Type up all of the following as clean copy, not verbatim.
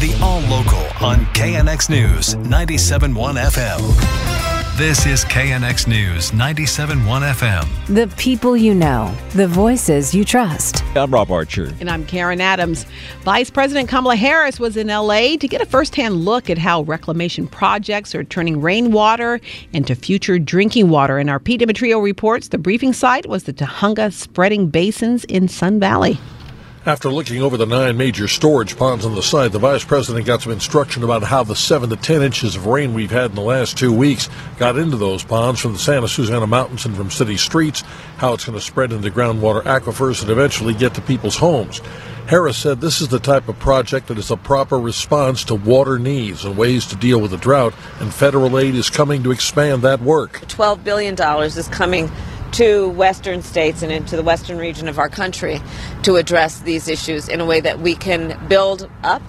The All Local on KNX News 97.1 FM. This is KNX News 97.1 FM. The people you know, the voices you trust. I'm Rob Archer. And I'm Karen Adams. Vice President Kamala Harris was in L.A. to get a firsthand look at how reclamation projects are turning rainwater into future drinking water. And our Pete Demetrio reports the briefing site was the Tujunga Spreading Basins in Sun Valley. After looking over the 9 major storage ponds on the site, the vice president got some instruction about how the 7 to 10 inches of rain we've had in the last 2 weeks got into those ponds from the Santa Susana Mountains and from city streets, how it's going to spread into groundwater aquifers and eventually get to people's homes. Harris said this is the type of project that is a proper response to water needs and ways to deal with the drought, and federal aid is coming to expand that work. $12 billion is coming to western states and into the western region of our country to address these issues in a way that we can build up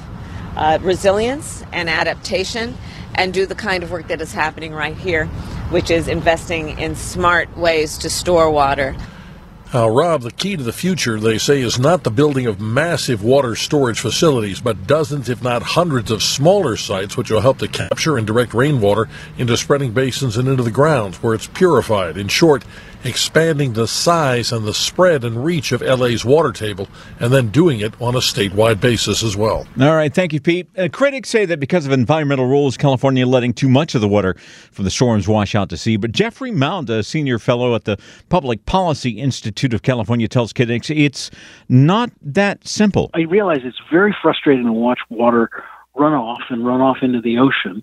resilience and adaptation and do the kind of work that is happening right here, which is investing in smart ways to store water. Now, Rob, the key to the future, they say, is not the building of massive water storage facilities, but dozens, if not hundreds, of smaller sites which will help to capture and direct rainwater into spreading basins and into the ground where it's purified. In short, expanding the size and the spread and reach of LA's water table, and then doing it on a statewide basis as well. All right, thank you, Pete. Critics say that because of environmental rules, California letting too much of the water from the storms wash out to sea. But Jeffrey Mound, a senior fellow at the Public Policy Institute of California, tells critics it's not that simple. I realize it's very frustrating to watch water run off into the ocean,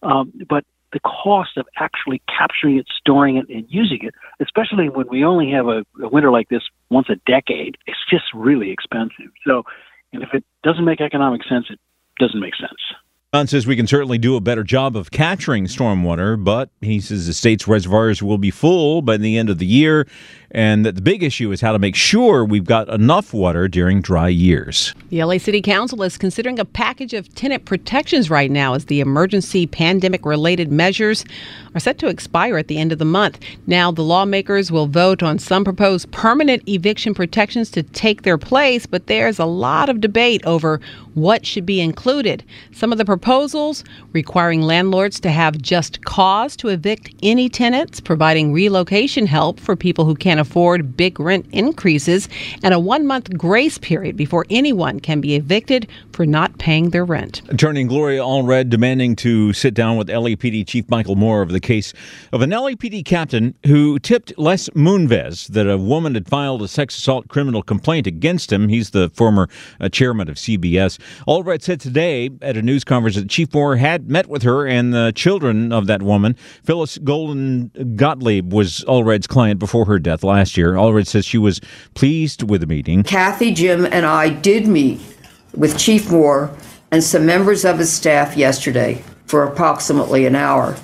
but the cost of actually capturing it, storing it, and using it, especially when we only have a winter like this once a decade, it's just really expensive. So, and if it doesn't make economic sense, it doesn't make sense. John says we can certainly do a better job of capturing stormwater, but he says the state's reservoirs will be full by the end of the year, and that the big issue is how to make sure we've got enough water during dry years. The LA City Council is considering a package of tenant protections right now as the emergency pandemic-related measures are set to expire at the end of the month. Now, the lawmakers will vote on some proposed permanent eviction protections to take their place, but there's a lot of debate over what should be included. Some of the proposals requiring landlords to have just cause to evict any tenants, providing relocation help for people who can't afford big rent increases, and a 1-month grace period before anyone can be evicted for not paying their rent. Attorney Gloria Allred demanding to sit down with LAPD Chief Michael Moore over the case of an LAPD captain who tipped Les Moonves that a woman had filed a sex assault criminal complaint against him. He's the former chairman of CBS. Allred said today at a news conference that Chief Moore had met with her and the children of that woman. Phyllis Golden Gottlieb was Allred's client before her death last year. Allred says she was pleased with the meeting. Kathy, Jim, and I did meet with Chief Moore and some members of his staff yesterday for approximately an hour.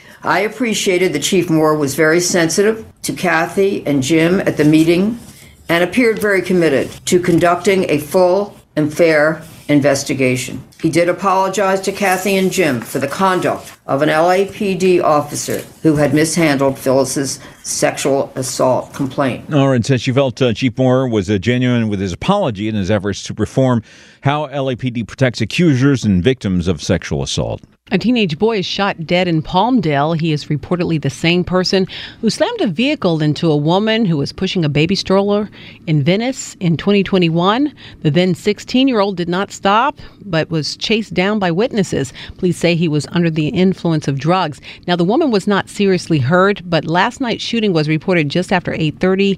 I appreciated that Chief Moore was very sensitive to Kathy and Jim at the meeting and appeared very committed to conducting a full and fair investigation. He did apologize to Kathy and Jim for the conduct of an LAPD officer who had mishandled Phyllis's sexual assault complaint. Allred said she felt Chief Moore was genuine with his apology in his efforts to reform how LAPD protects accusers and victims of sexual assault. A teenage boy is shot dead in Palmdale. He is reportedly the same person who slammed a vehicle into a woman who was pushing a baby stroller in Venice in 2021. The then 16-year-old did not stop, but was chased down by witnesses. Police say he was under the influence of drugs. Now, the woman was not seriously hurt, but last night's shooting was reported just after 8:30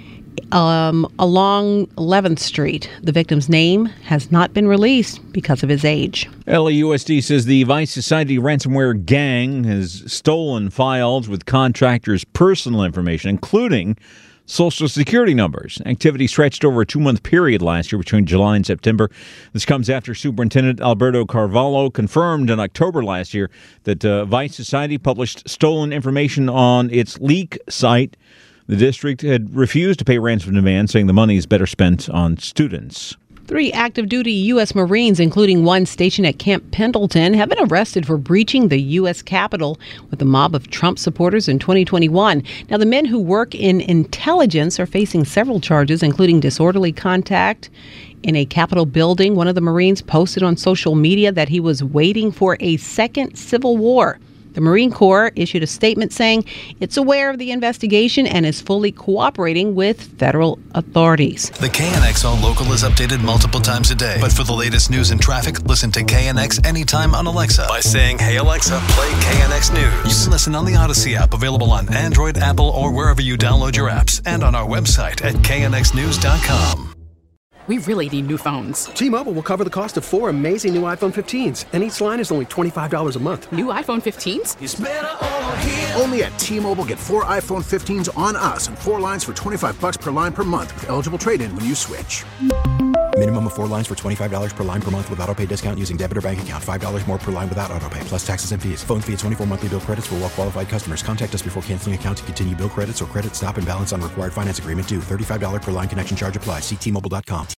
along 11th Street. The victim's name has not been released because of his age. LAUSD says the Vice Society ransomware gang has stolen files with contractors' personal information, including Social Security numbers. Activity stretched over a 2-month period last year between July and September. This comes after Superintendent Alberto Carvalho confirmed in October last year that Vice Society published stolen information on its leak site. The district had refused to pay ransom demands, saying the money is better spent on students. 3 active duty U.S. Marines, including one stationed at Camp Pendleton, have been arrested for breaching the U.S. Capitol with a mob of Trump supporters in 2021. Now, the men who work in intelligence are facing several charges, including disorderly contact in a Capitol building. One of the Marines posted on social media that he was waiting for a second civil war. The Marine Corps issued a statement saying it's aware of the investigation and is fully cooperating with federal authorities. The KNX Local is updated multiple times a day. But for the latest news and traffic, listen to KNX anytime on Alexa by saying, "Hey Alexa, play KNX News." You can listen on the Odyssey app, available on Android, Apple, or wherever you download your apps, and on our website at knxnews.com. We really need new phones. T-Mobile will cover the cost of 4 amazing new iPhone 15s, and each line is only $25 a month. New iPhone 15s? It's better over here. Only at T-Mobile, get 4 iPhone 15s on us and 4 lines for $25 per line per month with eligible trade-in when you switch. Minimum of 4 lines for $25 per line per month with autopay discount using debit or bank account. $5 more per line without autopay, plus taxes and fees. Phone fee at 24 monthly bill credits for well-qualified customers. Contact us before canceling account to continue bill credits or credit stop and balance on required finance agreement due. $35 per line connection charge applies. See T-Mobile.com.